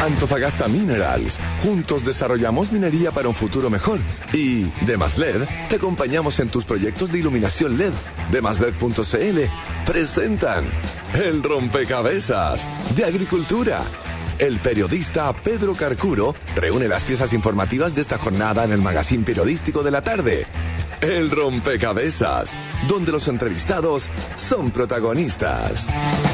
Antofagasta Minerals. Juntos desarrollamos minería para un futuro mejor. Y Demasled, te acompañamos en tus proyectos de iluminación LED. Demasled.cl presentan El Rompecabezas de Agricultura. El periodista Pedro Carcuro reúne las piezas informativas de esta jornada en el magazín periodístico de la tarde. El Rompecabezas, donde los entrevistados son protagonistas.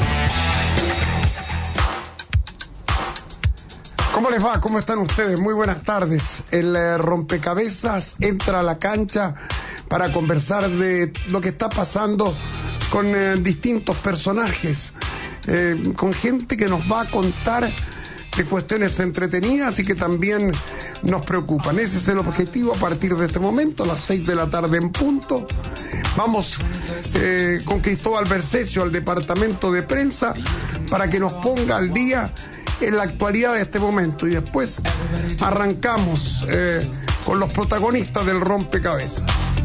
¿Cómo les va? ¿Cómo están ustedes? Muy buenas tardes. El Rompecabezas entra a la cancha para conversar de lo que está pasando con distintos personajes, con gente que nos va a contar de cuestiones entretenidas y que también nos preocupan. Ese es el objetivo a partir de este momento, a las 6 de la tarde en punto. Vamos con Cristóbal Bercesio al departamento de prensa para que nos ponga al día en la actualidad de este momento, y después arrancamos con los protagonistas del rompecabezas.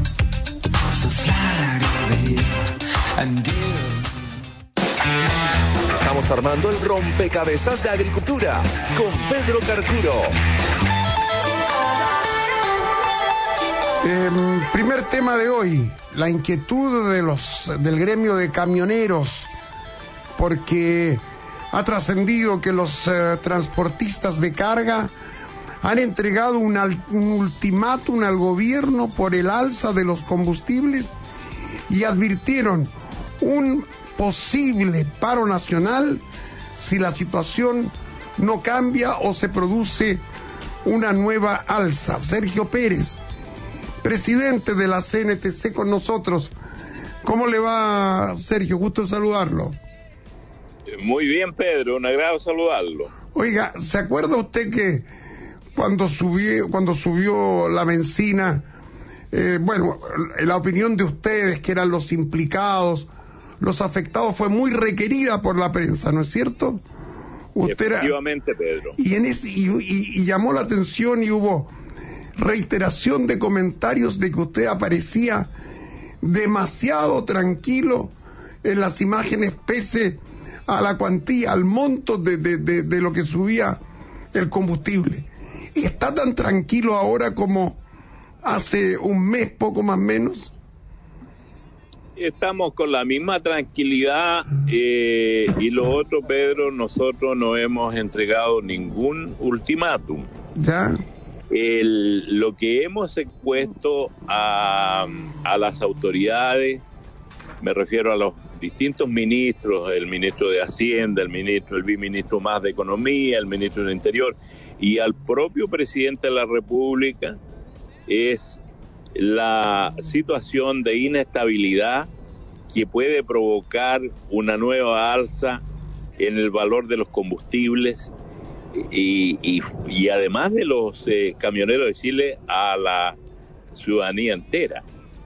Estamos armando el rompecabezas de Agricultura con Pedro Carcuro. Primer tema de hoy, la inquietud del gremio de camioneros, porque ha trascendido que los transportistas de carga han entregado un ultimátum al gobierno por el alza de los combustibles y advirtieron un posible paro nacional si la situación no cambia o se produce una nueva alza. Sergio Pérez, presidente de la CNTC, con nosotros. ¿Cómo le va, Sergio? Gusto saludarlo. Muy bien, Pedro, un agrado saludarlo. Oiga, ¿se acuerda usted que cuando subió la benzina, la opinión de ustedes, que eran los implicados, los afectados, fue muy requerida por la prensa, ¿no es cierto? Efectivamente, Pedro. Y llamó la atención y hubo reiteración de comentarios de que usted aparecía demasiado tranquilo en las imágenes, pese a la cuantía, al monto de lo que subía el combustible. ¿Está tan tranquilo ahora como hace un mes, poco más o menos? Estamos con la misma tranquilidad, y lo otro, Pedro, nosotros no hemos entregado ningún ultimátum. ¿Ya? Lo que hemos expuesto a las autoridades, me refiero a los distintos ministros, el ministro de Hacienda, el viceministro más de Economía, el ministro del Interior y al propio presidente de la República, es la situación de inestabilidad que puede provocar una nueva alza en el valor de los combustibles y además de los camioneros de Chile, a la ciudadanía entera.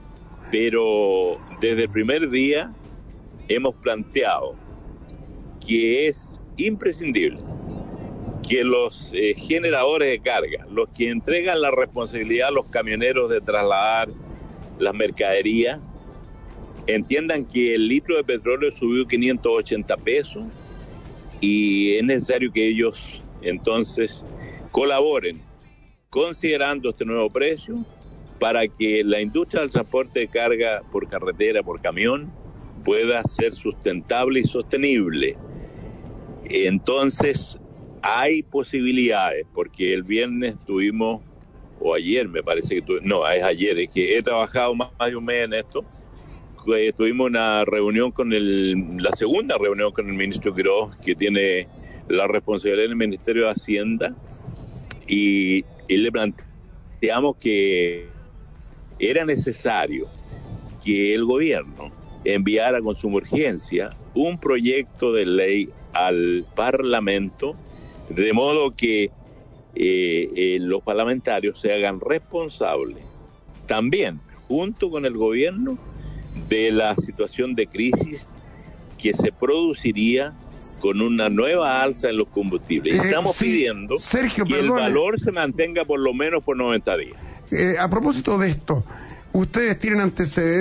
Pero desde el primer día hemos planteado que es imprescindible que los generadores de carga, los que entregan la responsabilidad a los camioneros de trasladar las mercaderías, entiendan que el litro de petróleo subió 580 pesos y es necesario que ellos entonces colaboren considerando este nuevo precio para que la industria del transporte de carga por carretera, por camión, pueda ser sustentable y sostenible. Entonces, hay posibilidades, porque el viernes tuvimos, o ayer me parece que es ayer, es que he trabajado más de un mes en esto. Tuvimos una reunión la segunda reunión con el ministro Quirós, que tiene la responsabilidad del Ministerio de Hacienda, y le planteamos que era necesario que el gobierno enviara con suma urgencia un proyecto de ley al Parlamento, de modo que los parlamentarios se hagan responsables también, junto con el gobierno, de la situación de crisis que se produciría con una nueva alza en los combustibles. Estamos pidiendo, Sergio, que el valor se mantenga por lo menos por 90 días. A propósito de esto, ustedes tienen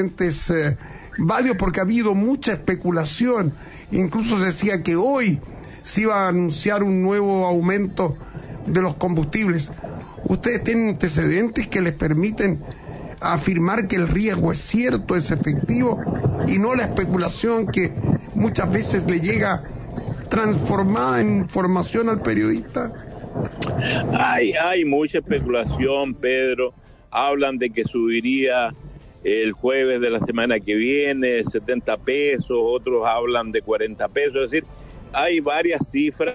antecedentes válidos, porque ha habido mucha especulación. Incluso se decía que hoy se iba a anunciar un nuevo aumento de los combustibles. ¿Ustedes tienen antecedentes que les permiten afirmar que el riesgo es cierto, es efectivo, y no la especulación que muchas veces le llega transformada en información al periodista? Hay mucha especulación, Pedro. Hablan de que subiría el jueves de la semana que viene 70 pesos, otros hablan de 40 pesos, es decir, hay varias cifras.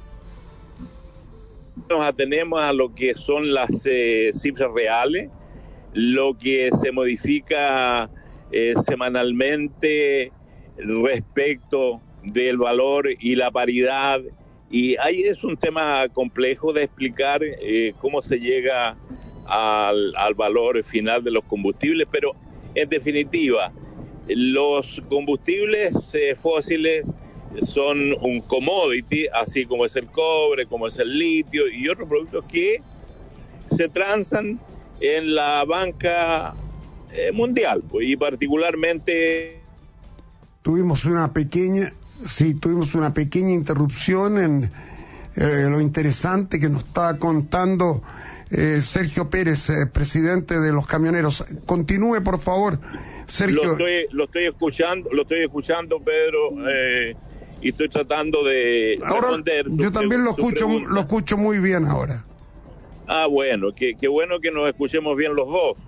Nos atenemos a lo que son las cifras reales, lo que se modifica semanalmente respecto del valor y la paridad, y ahí es un tema complejo de explicar cómo se llega al valor final de los combustibles, pero en definitiva, los combustibles fósiles son un commodity, así como es el cobre, como es el litio y otros productos que se transan en la banca mundial, y particularmente... Tuvimos una pequeña interrupción en lo interesante que nos está contando Sergio Pérez, presidente de los camioneros. Continúe, por favor, Sergio. Lo estoy escuchando, Pedro, y estoy tratando de responder. Yo también lo escucho muy bien ahora. Bueno, qué bueno que nos escuchemos bien los dos.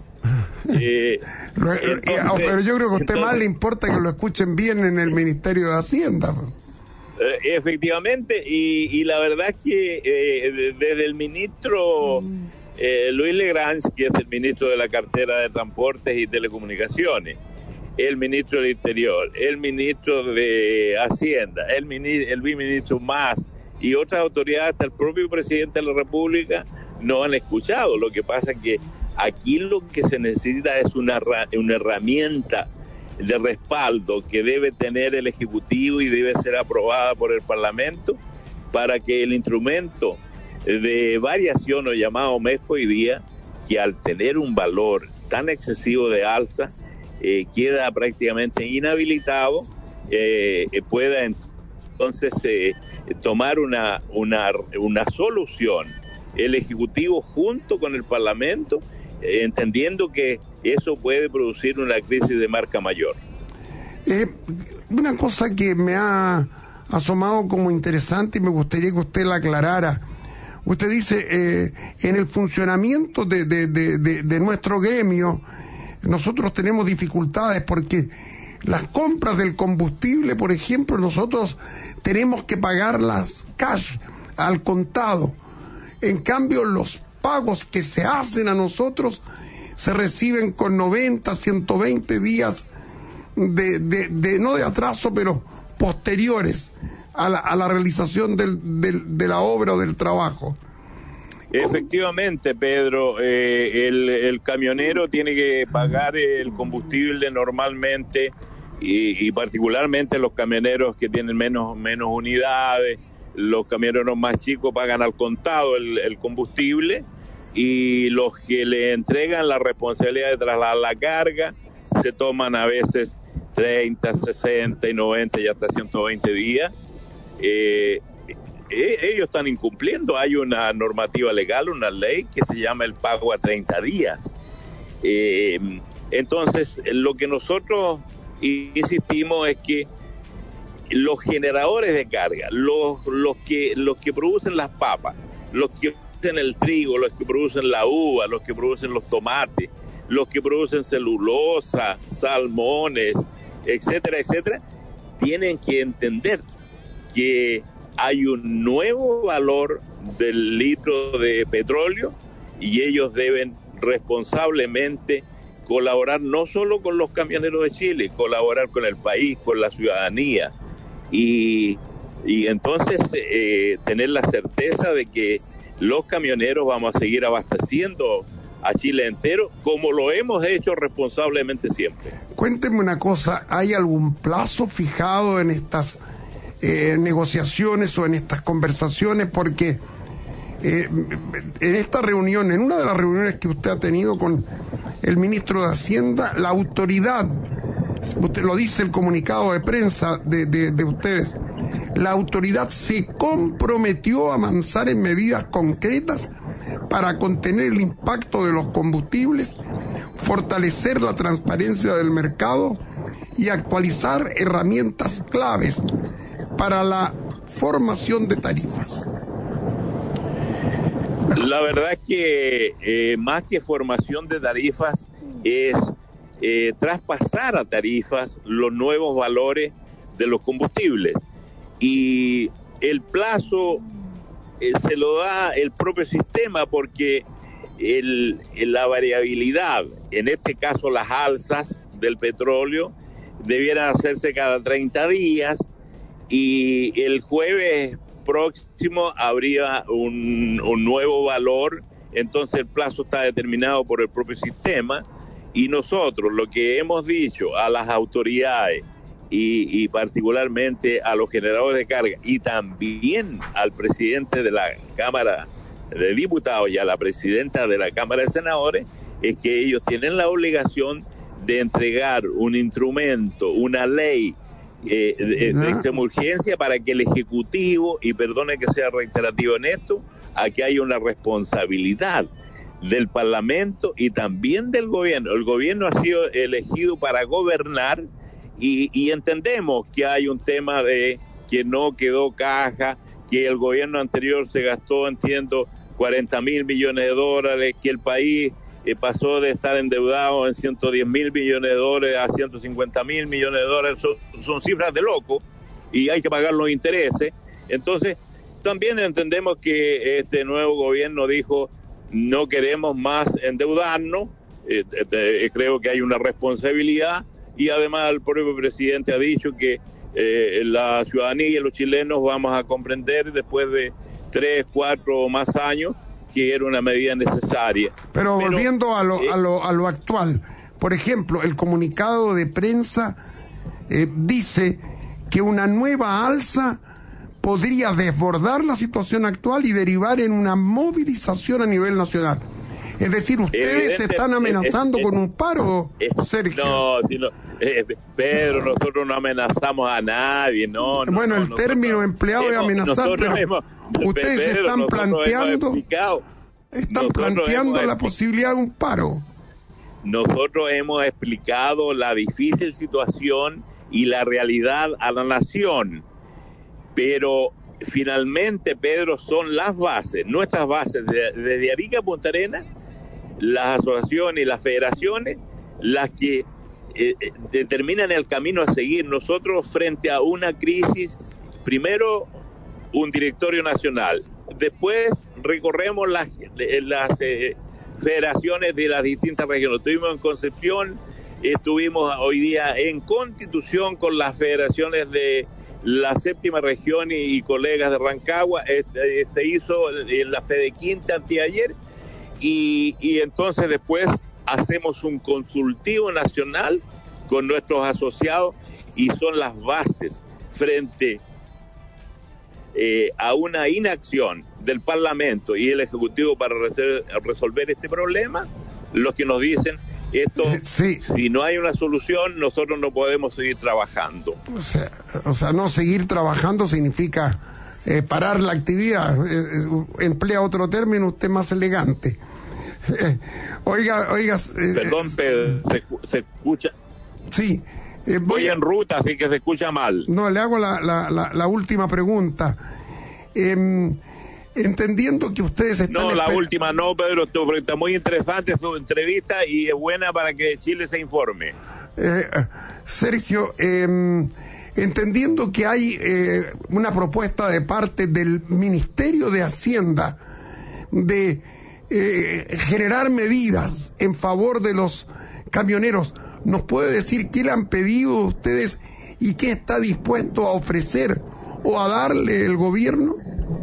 Pero yo creo que a usted más le importa que lo escuchen bien en el Ministerio de Hacienda. Efectivamente, y la verdad es que desde el ministro Luis Legrange, que es el ministro de la cartera de Transportes y Telecomunicaciones, el ministro del Interior, el ministro de Hacienda, el viceministro Mas y otras autoridades, hasta el propio presidente de la República, no han escuchado. Lo que pasa es que aquí lo que se necesita es una herramienta de respaldo que debe tener el Ejecutivo y debe ser aprobada por el Parlamento para que el instrumento de variación o llamado mes hoy día, que al tener un valor tan excesivo de alza queda prácticamente inhabilitado, pueda entonces tomar una solución el Ejecutivo junto con el Parlamento, entendiendo que eso puede producir una crisis de marca mayor. Una cosa que me ha asomado como interesante y me gustaría que usted la aclarara. Usted dice, en el funcionamiento de nuestro gremio, nosotros tenemos dificultades porque las compras del combustible, por ejemplo, nosotros tenemos que pagarlas cash, al contado. En cambio, los pagos que se hacen a nosotros se reciben con 90, 120 días no de atraso, pero posteriores a la realización de la obra o del trabajo. Efectivamente, Pedro, el camionero tiene que pagar el combustible normalmente y particularmente los camioneros que tienen menos unidades. Los camioneros más chicos pagan al contado el combustible, y los que le entregan la responsabilidad de trasladar la carga se toman a veces 30, 60 y 90 y hasta 120 días. Ellos están incumpliendo. Hay una normativa legal, una ley que se llama el pago a 30 días. Entonces, lo que nosotros insistimos es que los generadores de carga, los que producen las papas, los que producen el trigo, los que producen la uva, los que producen los tomates, los que producen celulosa, salmones, etcétera, etcétera, tienen que entender que hay un nuevo valor del litro de petróleo y ellos deben responsablemente colaborar no solo con los camioneros de Chile, colaborar con el país, con la ciudadanía. Y entonces tener la certeza de que los camioneros vamos a seguir abasteciendo a Chile entero, como lo hemos hecho responsablemente siempre. Cuénteme una cosa, ¿hay algún plazo fijado en estas negociaciones o en estas conversaciones? Porque en esta reunión, en una de las reuniones que usted ha tenido con el ministro de Hacienda, la autoridad, usted lo dice el comunicado de prensa de ustedes, la autoridad se comprometió a avanzar en medidas concretas para contener el impacto de los combustibles, fortalecer la transparencia del mercado y actualizar herramientas claves para la formación de tarifas. La verdad que más que formación de tarifas es traspasar a tarifas los nuevos valores de los combustibles, y el plazo se lo da el propio sistema, porque la variabilidad, en este caso las alzas del petróleo, debieran hacerse cada 30 días, y el jueves próximo habría un nuevo valor. Entonces el plazo está determinado por el propio sistema, y nosotros lo que hemos dicho a las autoridades y particularmente a los generadores de carga y también al presidente de la Cámara de Diputados y a la presidenta de la Cámara de Senadores es que ellos tienen la obligación de entregar un instrumento, una ley de extrema urgencia, para que el Ejecutivo, y perdone que sea reiterativo en esto, aquí hay una responsabilidad del Parlamento y también del gobierno. El gobierno ha sido elegido para gobernar, y entendemos que hay un tema de que no quedó caja, que el gobierno anterior se gastó, entiendo, 40.000 millones de dólares, que el país pasó de estar endeudado en 110.000 millones de dólares a 150.000 millones de dólares. Son cifras de loco, y hay que pagar los intereses. Entonces, también entendemos que este nuevo gobierno dijo: no queremos más endeudarnos. Creo que hay una responsabilidad, y además el propio presidente ha dicho que la ciudadanía y los chilenos vamos a comprender después de 3, 4 o más años que era una medida necesaria. Pero volviendo a lo actual, por ejemplo, el comunicado de prensa dice que una nueva alza podría desbordar la situación actual y derivar en una movilización a nivel nacional. Es decir, ustedes se están amenazando con un paro, Sergio. No, Pedro, nosotros no amenazamos a nadie, no. Bueno, el término empleado es amenazar, pero ustedes Pedro, están planteando la posibilidad de un paro. Nosotros hemos explicado la difícil situación y la realidad a la nación, pero finalmente, Pedro, son las bases, nuestras bases, desde Arica a Punta Arenas, las asociaciones y las federaciones, las que determinan el camino a seguir. Nosotros, frente a una crisis, primero un directorio nacional, después recorremos las federaciones de las distintas regiones. Estuvimos en Concepción, estuvimos hoy día en Constitución con las federaciones de la séptima región y colegas de Rancagua. Se hizo en la Fedequinta anteayer, y entonces después hacemos un consultivo nacional con nuestros asociados, y son las bases frente a una inacción del Parlamento y el Ejecutivo para resolver este problema, los que nos dicen: esto, sí. Si no hay una solución, nosotros no podemos seguir trabajando. O sea, no seguir trabajando significa parar la actividad. Emplea otro término, usted más elegante. Oiga. Perdón, Pedro, se escucha. Sí. Voy en ruta, así que se escucha mal. No, le hago la última pregunta. Entendiendo que ustedes están... No, la última no, Pedro, está muy interesante su entrevista y es buena para que Chile se informe. Sergio, entendiendo que hay una propuesta de parte del Ministerio de Hacienda de generar medidas en favor de los camioneros, ¿nos puede decir qué le han pedido ustedes y qué está dispuesto a ofrecer o a darle el gobierno?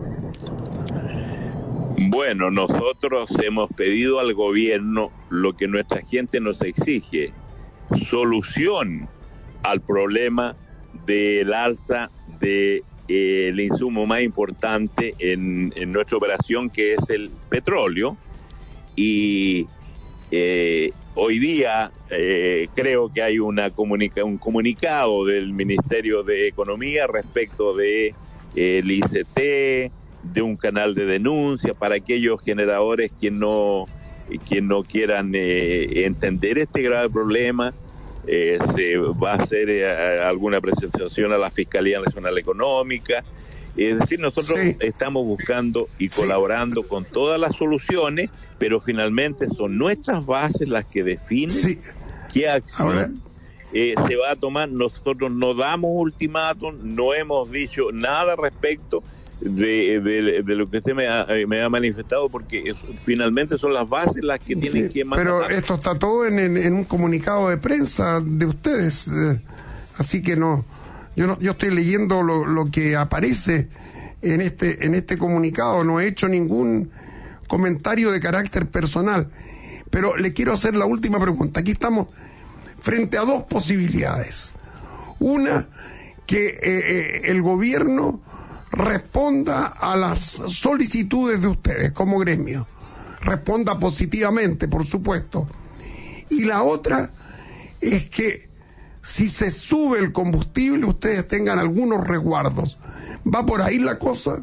Bueno, nosotros hemos pedido al gobierno lo que nuestra gente nos exige: solución al problema del alza de el insumo más importante en nuestra operación, que es el petróleo, y hoy día creo que hay un comunicado del Ministerio de Economía respecto de el ICT, de un canal de denuncia para aquellos generadores que no quieran entender este grave problema. Se va a hacer alguna presentación a la Fiscalía Nacional Económica. Es decir, nosotros estamos buscando y colaborando con todas las soluciones, pero finalmente son nuestras bases las que definen qué acción se va a tomar. Nosotros no damos ultimátum, no hemos dicho nada respecto de lo que usted me ha manifestado, porque finalmente son las bases las que tienen que mandar. Pero esto está todo en un comunicado de prensa de ustedes, así que no, yo estoy leyendo lo que aparece en este comunicado, no he hecho ningún comentario de carácter personal, pero le quiero hacer la última pregunta. Aquí estamos frente a dos posibilidades. Una, que el gobierno responda a las solicitudes de ustedes como gremio, responda positivamente, por supuesto, y la otra es que si se sube el combustible ustedes tengan algunos resguardos. ¿Va por ahí la cosa?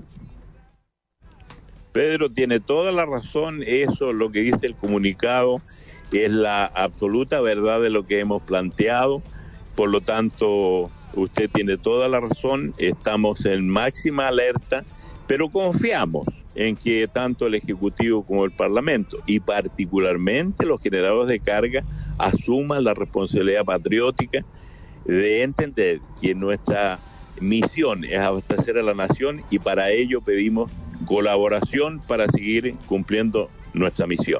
Pedro tiene toda la razón. Eso, lo que dice el comunicado, es la absoluta verdad de lo que hemos planteado. Por lo tanto, usted tiene toda la razón, estamos en máxima alerta, pero confiamos en que tanto el Ejecutivo como el Parlamento, y particularmente los generadores de carga, asuman la responsabilidad patriótica de entender que nuestra misión es abastecer a la nación, y para ello pedimos colaboración para seguir cumpliendo nuestra misión.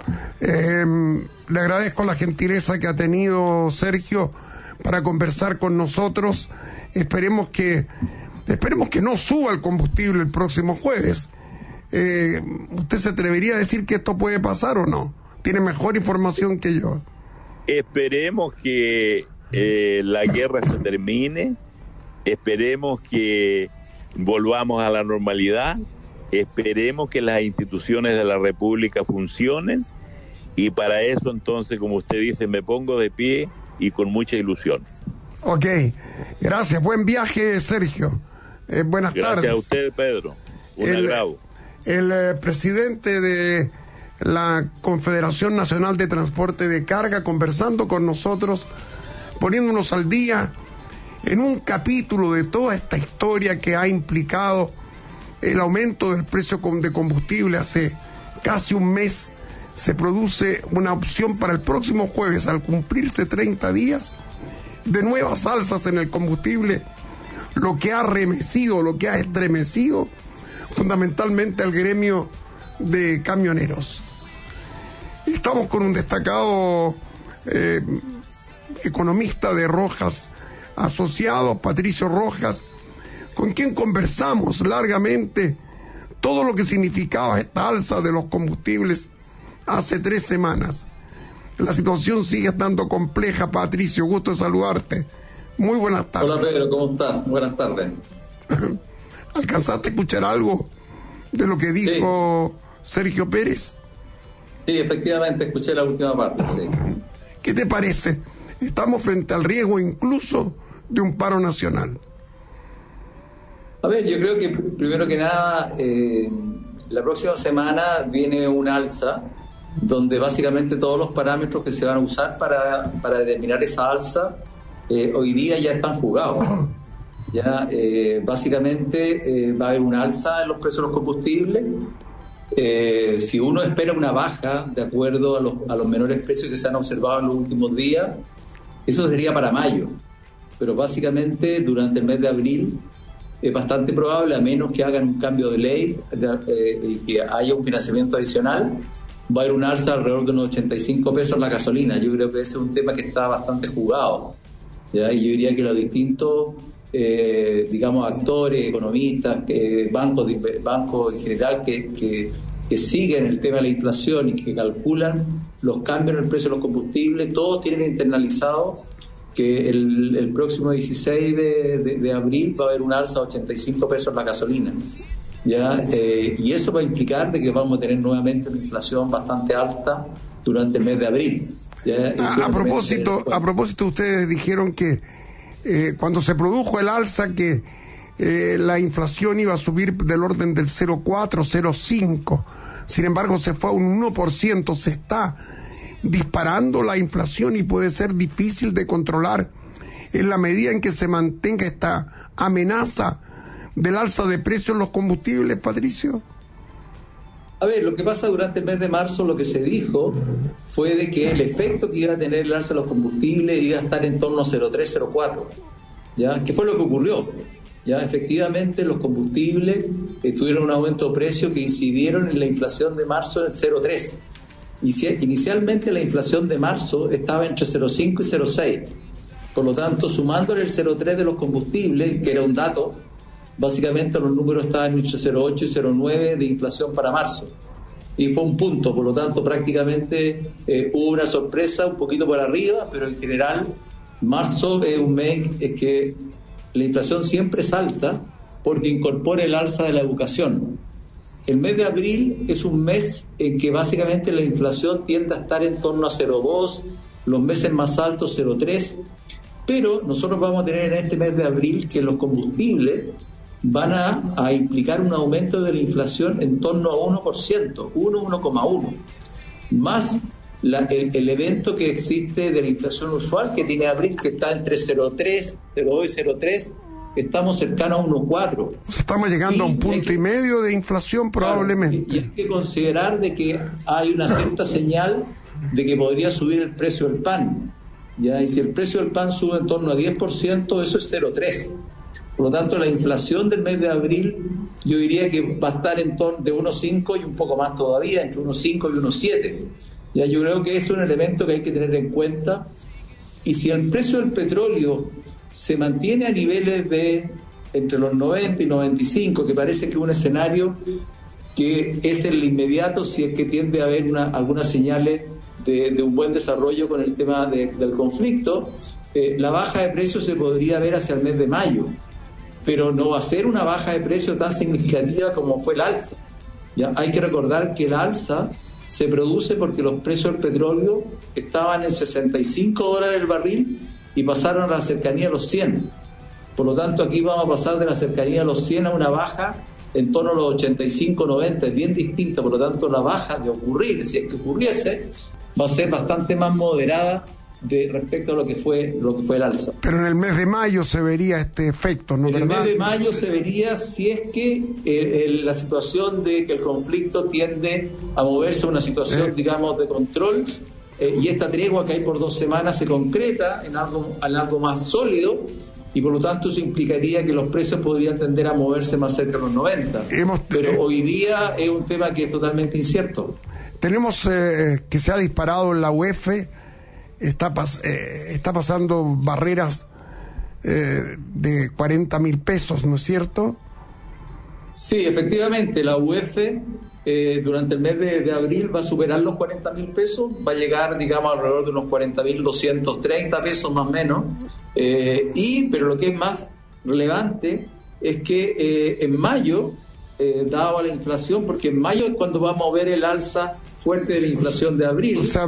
Le agradezco la gentileza que ha tenido Sergio para conversar con nosotros. Esperemos que no suba el combustible el próximo jueves. ¿Usted se atrevería a decir que esto puede pasar o no? ¿Tiene mejor información que yo? Esperemos que la guerra se termine, esperemos que volvamos a la normalidad, esperemos que las instituciones de la República funcionen, y para eso entonces, como usted dice, me pongo de pie y con mucha ilusión. Ok, gracias, buen viaje, Sergio. Buenas tardes. Gracias a usted, Pedro. Un agrado. El presidente de la Confederación Nacional de Transporte de Carga conversando con nosotros, poniéndonos al día en un capítulo de toda esta historia que ha implicado el aumento del precio de combustible. Hace casi un mes se produce una opción para el próximo jueves, al cumplirse 30 días, de nuevas alzas en el combustible, lo que ha remecido, lo que ha estremecido fundamentalmente al gremio de camioneros. Estamos con un destacado economista de Rojas Asociados, Patricio Rojas, con quien conversamos largamente todo lo que significaba esta alza de los combustibles hace 3 semanas. La situación sigue estando compleja. Patricio, gusto de saludarte. Muy buenas tardes. Hola Pedro, ¿cómo estás? Buenas tardes. ¿Alcanzaste a escuchar algo de lo que dijo Sergio Pérez? Sí, efectivamente, escuché la última parte, sí. ¿Qué te parece? Estamos frente al riesgo incluso de un paro nacional. A ver, yo creo que primero que nada, la próxima semana viene un alza donde básicamente todos los parámetros que se van a usar para determinar esa alza hoy día ya están jugados. Ya básicamente va a haber una alza en los precios de los combustibles. Si uno espera una baja de acuerdo a los menores precios que se han observado en los últimos días, eso sería para mayo, pero básicamente durante el mes de abril es bastante probable, a menos que hagan un cambio de ley y que haya un financiamiento adicional, va a haber un alza alrededor de unos 85 pesos la gasolina. Yo creo que ese es un tema que está bastante jugado, ¿ya? Y yo diría que los distintos actores, economistas, bancos en general que siguen el tema de la inflación y que calculan los cambios en el precio de los combustibles, todos tienen internalizado que el próximo 16 de abril va a haber un alza de 85 pesos la gasolina, ¿ya? Y eso va a implicar de que vamos a tener nuevamente una inflación bastante alta durante el mes de abril. A propósito, ustedes dijeron que cuando se produjo el alza que la inflación iba a subir del orden del 0,4, 0,5. Sin embargo, se fue a un 1%. Se está disparando la inflación y puede ser difícil de controlar en la medida en que se mantenga esta amenaza del alza de precios en los combustibles, Patricio. A ver, lo que pasa durante el mes de marzo, lo que se dijo fue de que el efecto que iba a tener el alza de los combustibles iba a estar en torno a 0,3, 0,4. ¿Ya? ¿Qué fue lo que ocurrió? Ya, efectivamente, los combustibles tuvieron un aumento de precio que incidieron en la inflación de marzo en 0,3. Inicialmente la inflación de marzo estaba entre 0,5 y 0,6. Por lo tanto, sumándole el 0,3 de los combustibles, que era un dato, básicamente los números estaban entre 0,8 y 0,9 de inflación para marzo. Y fue un punto, por lo tanto, prácticamente hubo una sorpresa un poquito por arriba, pero en general, marzo es un mes que la inflación siempre es alta porque incorpora el alza de la educación. El mes de abril es un mes en que básicamente la inflación tiende a estar en torno a 0,2, los meses más altos 0,3, pero nosotros vamos a tener en este mes de abril que los combustibles van a implicar un aumento de la inflación en torno a 1%, 1,1, más el evento que existe de la inflación usual que tiene abril, que está entre 0,3, 0,2 y 0,3, estamos cercanos a 1,4. Estamos llegando a un punto y medio de inflación probablemente. Claro, y hay que considerar de que hay una cierta señal de que podría subir el precio del pan. ¿Ya? Y si el precio del pan sube en torno a 10%, eso es 0,3. Por lo tanto, la inflación del mes de abril, yo diría que va a estar en torno de 1,5 y un poco más todavía, entre 1,5 y 1,7. Ya, yo creo que es un elemento que hay que tener en cuenta. Y si el precio del petróleo se mantiene a niveles de entre los 90 y 95, que parece que es un escenario que es el inmediato, si es que tiende a haber algunas señales de un buen desarrollo con el tema del conflicto, la baja de precios se podría ver hacia el mes de mayo, pero no va a ser una baja de precios tan significativa como fue el alza. ¿Ya? Hay que recordar que el alza se produce porque los precios del petróleo estaban en $65 el barril y pasaron a la cercanía de los 100. Por lo tanto, aquí vamos a pasar de la cercanía de los 100 a una baja en torno a los 85, 90, es bien distinta. Por lo tanto, la baja de ocurrir, si es que ocurriese, va a ser bastante más moderada respecto a lo que fue el alza. Pero en el mes de mayo se vería este efecto, ¿no? ¿Verdad? En el mes de mayo se vería si es que la situación de que el conflicto tiende a moverse a una situación, digamos, de control, y esta tregua que hay por 2 semanas se concreta en algo más sólido, y por lo tanto eso implicaría que los precios podrían tender a moverse más cerca de los 90. Pero hoy día es un tema que es totalmente incierto. Tenemos que se ha disparado en la UEF, está pasando barreras de 40.000 pesos, ¿no es cierto? Sí, efectivamente, la UEF durante el mes de abril va a superar los 40.000 pesos, va a llegar, digamos, alrededor de unos 40.230 pesos más o menos, pero lo que es más relevante es que en mayo, dado la inflación, porque en mayo es cuando vamos a ver el alza fuerte de la inflación de abril. O sea,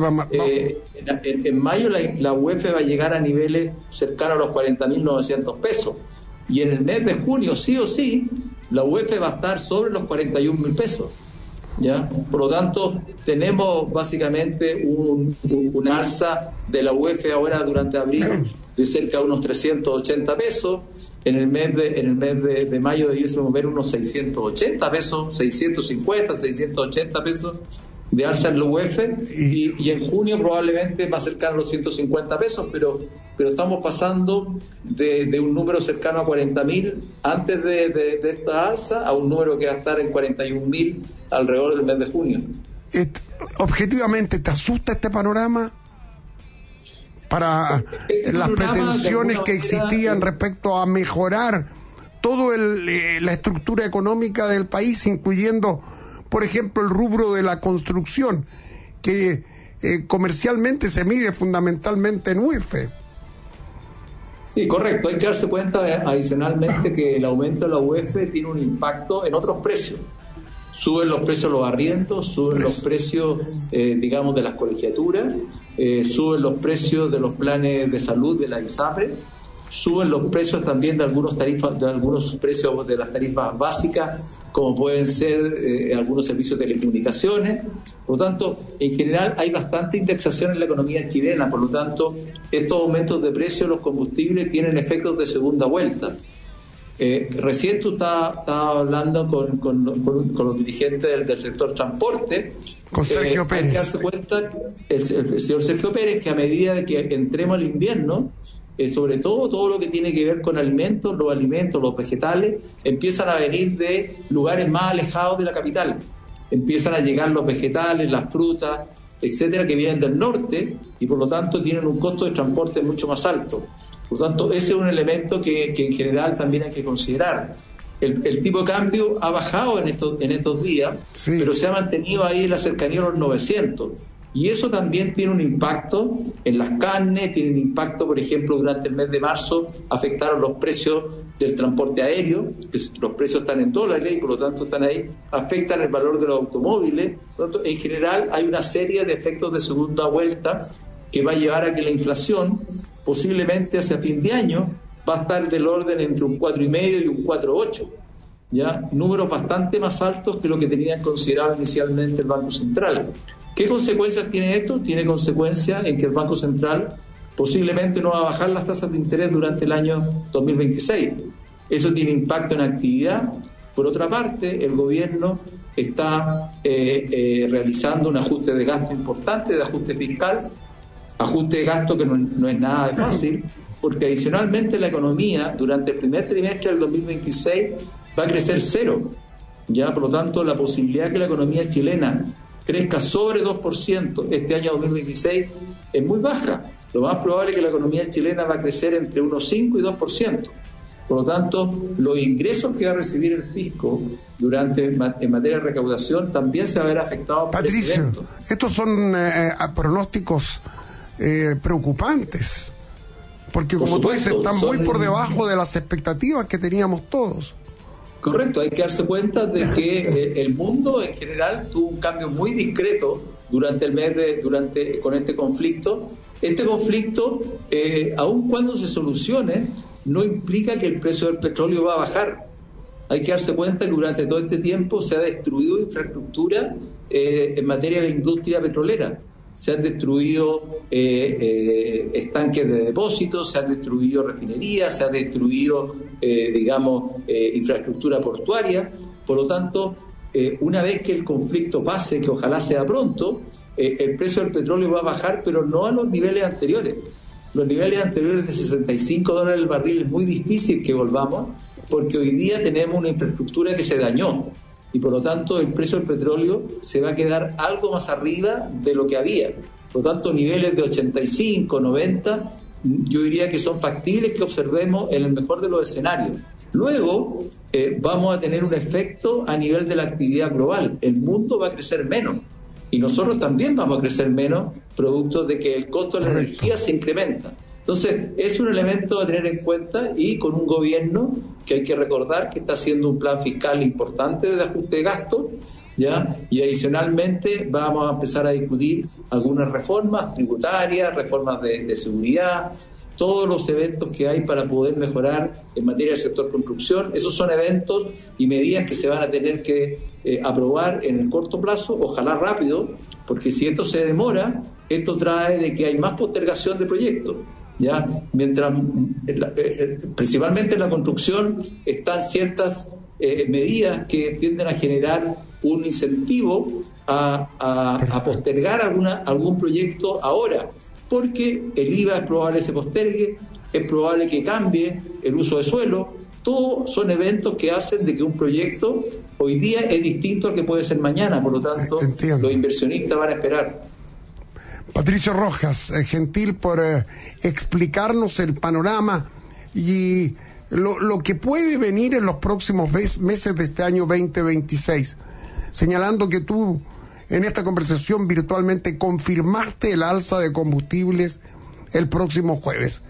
en mayo la UEF va a llegar a niveles cercanos a los 40.900 pesos. Y en el mes de junio, sí o sí, la UEF va a estar sobre los 41.000 pesos. ¿Ya? Por lo tanto, tenemos básicamente un alza de la UEF ahora durante abril de cerca de unos 380 pesos. En el mes de mayo debiésemos ver unos 680 pesos, 650, 680 pesos de alza en la UEF, y en junio probablemente va a cercano a los 150 pesos, pero estamos pasando de un número cercano a 40.000 antes de esta alza a un número que va a estar en 41.000 alrededor del mes de junio. Objetivamente, ¿te asusta este panorama? Para las pretensiones que existían respecto a mejorar toda la estructura económica del país, incluyendo, por ejemplo, el rubro de la construcción, que comercialmente se mide fundamentalmente en UEF. Sí, correcto. Hay que darse cuenta adicionalmente que el aumento de la UEF tiene un impacto en otros precios. Suben los precios de los arriendos, suben los precios, digamos, de las colegiaturas, suben los precios de los planes de salud de la ISAPRE, suben los precios también de algunos precios de las tarifas básicas, como pueden ser algunos servicios de telecomunicaciones. Por lo tanto, en general hay bastante indexación en la economía chilena. Por lo tanto, estos aumentos de precios de los combustibles tienen efectos de segunda vuelta. Recién tú estabas hablando con los dirigentes del sector transporte. Con Sergio Pérez. Hay que darse cuenta, el señor Sergio Pérez, que a medida de que entremos al invierno, sobre todo lo que tiene que ver con alimentos, los vegetales, empiezan a venir de lugares más alejados de la capital. Empiezan a llegar los vegetales, las frutas, etcétera, que vienen del norte y por lo tanto tienen un costo de transporte mucho más alto. Por lo tanto, ese es un elemento que en general también hay que considerar. El tipo de cambio ha bajado en estos días, sí, pero se ha mantenido ahí en la cercanía de los 900. Y eso también tiene un impacto en las carnes, tiene un impacto, por ejemplo, durante el mes de marzo afectaron los precios del transporte aéreo, que los precios están en dólares y por lo tanto están ahí, afectan el valor de los automóviles. Por lo tanto, en general hay una serie de efectos de segunda vuelta que va a llevar a que la inflación posiblemente hacia fin de año va a estar del orden entre un 4,5 y un 4,8, ya números bastante más altos que lo que tenían considerado inicialmente el Banco Central. ¿Qué consecuencias tiene esto? Tiene consecuencias en que el Banco Central posiblemente no va a bajar las tasas de interés durante el año 2026. Eso tiene impacto en actividad. Por otra parte, el gobierno está realizando un ajuste de gasto importante, de ajuste fiscal, ajuste de gasto que no es nada fácil, porque adicionalmente la economía durante el primer trimestre del 2026 va a crecer cero. Ya, por lo tanto, la posibilidad de que la economía chilena crezca sobre 2% este año 2026 es muy baja. Lo más probable es que la economía chilena va a crecer entre unos 5 y 2%. Por lo tanto, los ingresos que va a recibir el fisco en materia de recaudación también se va a ver afectados por ese evento. Estos son pronósticos preocupantes, porque como tú dices, están muy por debajo de las expectativas que teníamos todos. Correcto, hay que darse cuenta de que el mundo en general tuvo un cambio muy discreto durante el mes con este conflicto. Este conflicto, aun cuando se solucione, no implica que el precio del petróleo va a bajar. Hay que darse cuenta que durante todo este tiempo se ha destruido infraestructura en materia de la industria petrolera. Se han destruido estanques de depósitos, se han destruido refinerías, se ha destruido, infraestructura portuaria. Por lo tanto, una vez que el conflicto pase, que ojalá sea pronto, el precio del petróleo va a bajar, pero no a los niveles anteriores. Los niveles anteriores de $65 el barril es muy difícil que volvamos, porque hoy día tenemos una infraestructura que se dañó. Y por lo tanto el precio del petróleo se va a quedar algo más arriba de lo que había. Por lo tanto, niveles de 85, 90, yo diría que son factibles que observemos en el mejor de los escenarios. Luego vamos a tener un efecto a nivel de la actividad global. El mundo va a crecer menos y nosotros también vamos a crecer menos, producto de que el costo de la energía se incrementa. Entonces, es un elemento a tener en cuenta, y con un gobierno que hay que recordar que está haciendo un plan fiscal importante de ajuste de gasto, ¿ya? Y adicionalmente vamos a empezar a discutir algunas reformas tributarias, reformas de seguridad, todos los eventos que hay para poder mejorar en materia del sector construcción. Esos son eventos y medidas que se van a tener que aprobar en el corto plazo, ojalá rápido, porque si esto se demora, esto trae de que hay más postergación de proyectos. ¿Ya? Mientras principalmente en la construcción están ciertas medidas que tienden a generar un incentivo a postergar algún proyecto ahora, porque el IVA es probable que se postergue, es probable que cambie el uso de suelo. Todos son eventos que hacen de que un proyecto hoy día es distinto al que puede ser mañana. Por lo tanto, los inversionistas van a esperar. Patricio Rojas, gentil por explicarnos el panorama y lo que puede venir en los próximos meses de este año 2026, señalando que tú en esta conversación virtualmente confirmaste el alza de combustibles el próximo jueves.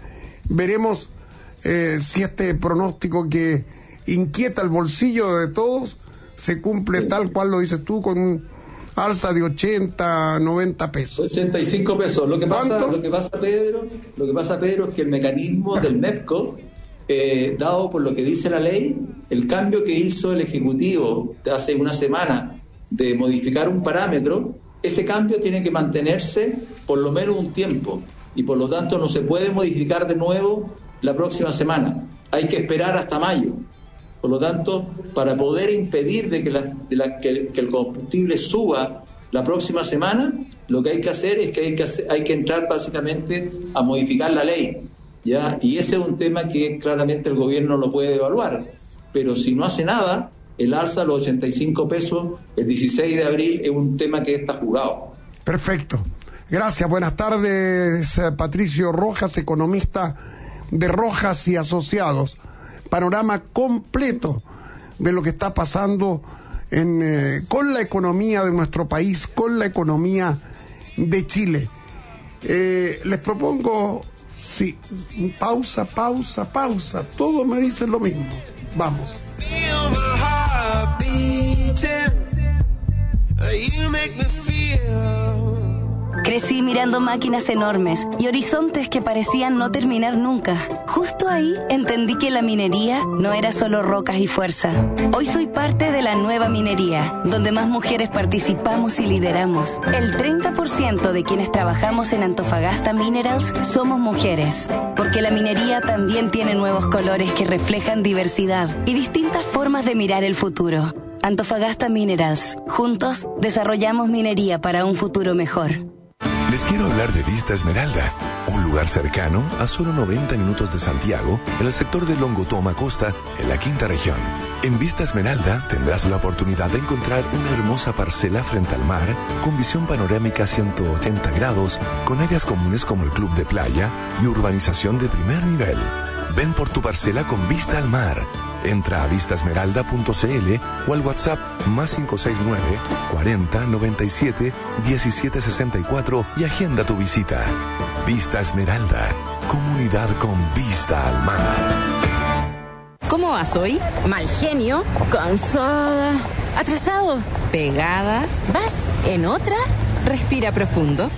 Veremos si este pronóstico que inquieta el bolsillo de todos se cumple tal cual lo dices tú, con un alza de 80, 90 pesos. 85 pesos. Lo que pasa, Pedro, es que el mecanismo del MEPCO, dado por lo que dice la ley, el cambio que hizo el Ejecutivo hace una semana de modificar un parámetro, ese cambio tiene que mantenerse por lo menos un tiempo y por lo tanto no se puede modificar de nuevo la próxima semana. Hay que esperar hasta mayo. Por lo tanto, para poder impedir de que el combustible suba la próxima semana, lo que hay que hacer es que hay que entrar básicamente a modificar la ley, ¿ya? Y ese es un tema que claramente el gobierno lo puede evaluar. Pero si no hace nada, el alza a los 85 pesos el 16 de abril es un tema que está jugado. Perfecto. Gracias. Buenas tardes, Patricio Rojas, economista de Rojas y Asociados. Panorama completo de lo que está pasando con la economía de nuestro país, con la economía de Chile. Les propongo, sí, pausa. Todos me dicen lo mismo. Vamos. Crecí mirando máquinas enormes y horizontes que parecían no terminar nunca. Justo ahí entendí que la minería no era solo rocas y fuerza. Hoy soy parte de la nueva minería, donde más mujeres participamos y lideramos. El 30% de quienes trabajamos en Antofagasta Minerals somos mujeres, porque la minería también tiene nuevos colores que reflejan diversidad y distintas formas de mirar el futuro. Antofagasta Minerals. Juntos desarrollamos minería para un futuro mejor. Les quiero hablar de Vista Esmeralda, un lugar cercano a solo 90 minutos de Santiago, en el sector de Longotoma Costa, en la quinta región. En Vista Esmeralda tendrás la oportunidad de encontrar una hermosa parcela frente al mar, con visión panorámica 180 grados, con áreas comunes como el club de playa y urbanización de primer nivel. Ven por tu parcela con vista al mar. Entra a vistasmeralda.cl o al WhatsApp +569 40 97 17 64 y agenda tu visita. Vista Esmeralda, comunidad con vista al mar. ¿Cómo vas hoy? Mal genio, cansada, atrasado, pegada. ¿Vas en otra? Respira profundo.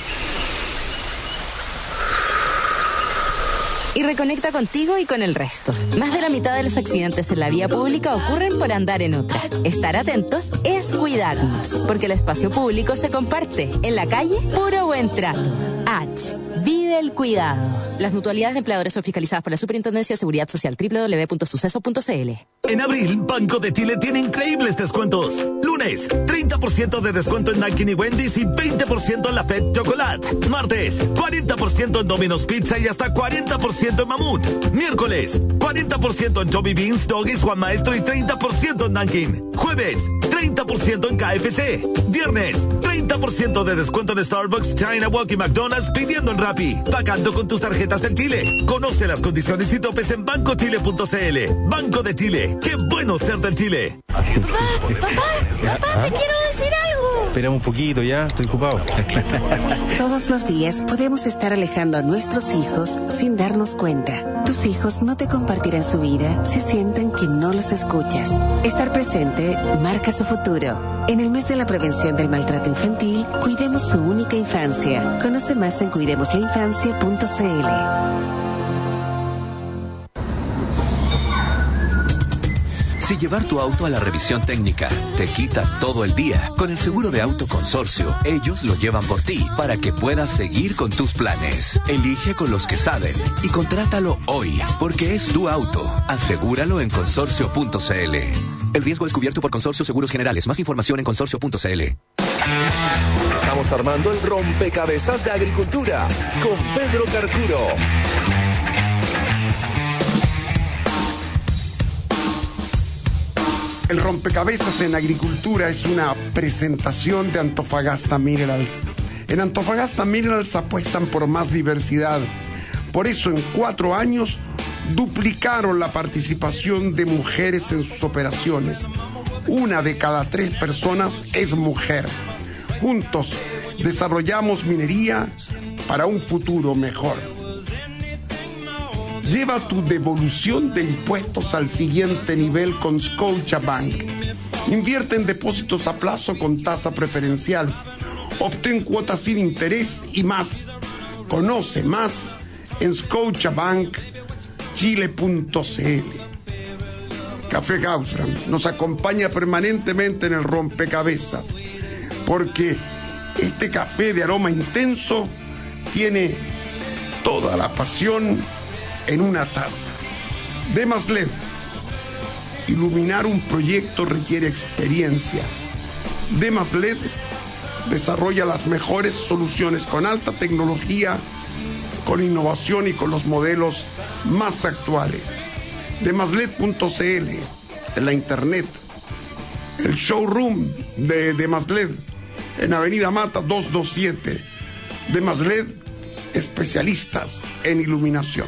Y reconecta contigo y con el resto. Más de la mitad de los accidentes en la vía pública ocurren por andar en otra. Estar atentos es cuidarnos, porque el espacio público se comparte. En la calle, puro buen trato. H. Vive el cuidado. Las mutualidades de empleadores son fiscalizadas por la Superintendencia de Seguridad Social. www.suceso.cl. En abril, Banco de Chile tiene increíbles descuentos. Lunes, 30% de descuento en Dunkin' y Wendy's y 20% en la Fed Chocolate. Martes, 40% en Domino's Pizza y hasta 40% en Mamut. Miércoles, 40% en Joby Beans, Doggies, Juan Maestro y 30% en Dunkin'. Jueves, 30% en KFC. Viernes, 30% de descuento en Starbucks, China Walk y McDonald's pidiendo en Rappi. Pagando con tus tarjetas del Chile. Conoce las condiciones y topes en bancochile.cl. Banco de Chile. ¡Qué bueno ser del Chile! Papá, te quiero decir algo. Esperamos un poquito, ya, estoy ocupado. Todos los días podemos estar alejando a nuestros hijos sin darnos cuenta. Tus hijos no te compartirán su vida si sienten que no los escuchas. Estar presente marca su futuro. En el mes de la prevención del maltrato infantil, cuidemos su única infancia. Conoce más en cuidemoslainfancia.cl. Si llevar tu auto a la revisión técnica te quita todo el día, con el seguro de auto Consorcio, ellos lo llevan por ti para que puedas seguir con tus planes. Elige con los que saben y contrátalo hoy, porque es tu auto. Asegúralo en consorcio.cl. El riesgo es cubierto por Consorcio Seguros Generales. Más información en consorcio.cl. Estamos armando el rompecabezas de agricultura con Pedro Carcuro. El rompecabezas en agricultura es una presentación de Antofagasta Minerals. En Antofagasta Minerals apuestan por más diversidad. Por eso en 4 años duplicaron la participación de mujeres en sus operaciones. 1 de cada 3 personas es mujer. Juntos desarrollamos minería para un futuro mejor. Lleva tu devolución de impuestos al siguiente nivel con Scotiabank. Invierte en depósitos a plazo con tasa preferencial. Obtén cuotas sin interés y más. Conoce más en scotiabankchile.cl. Café Hausbrand nos acompaña permanentemente en el rompecabezas, porque este café de aroma intenso tiene toda la pasión en una taza. Demas-LED. Iluminar un proyecto requiere experiencia. Demas-LED desarrolla las mejores soluciones con alta tecnología, con innovación y con los modelos más actuales. Demas-LED.cl, en la internet. El showroom de Demas-LED en Avenida Mata 227. Demas-LED, especialistas en iluminación.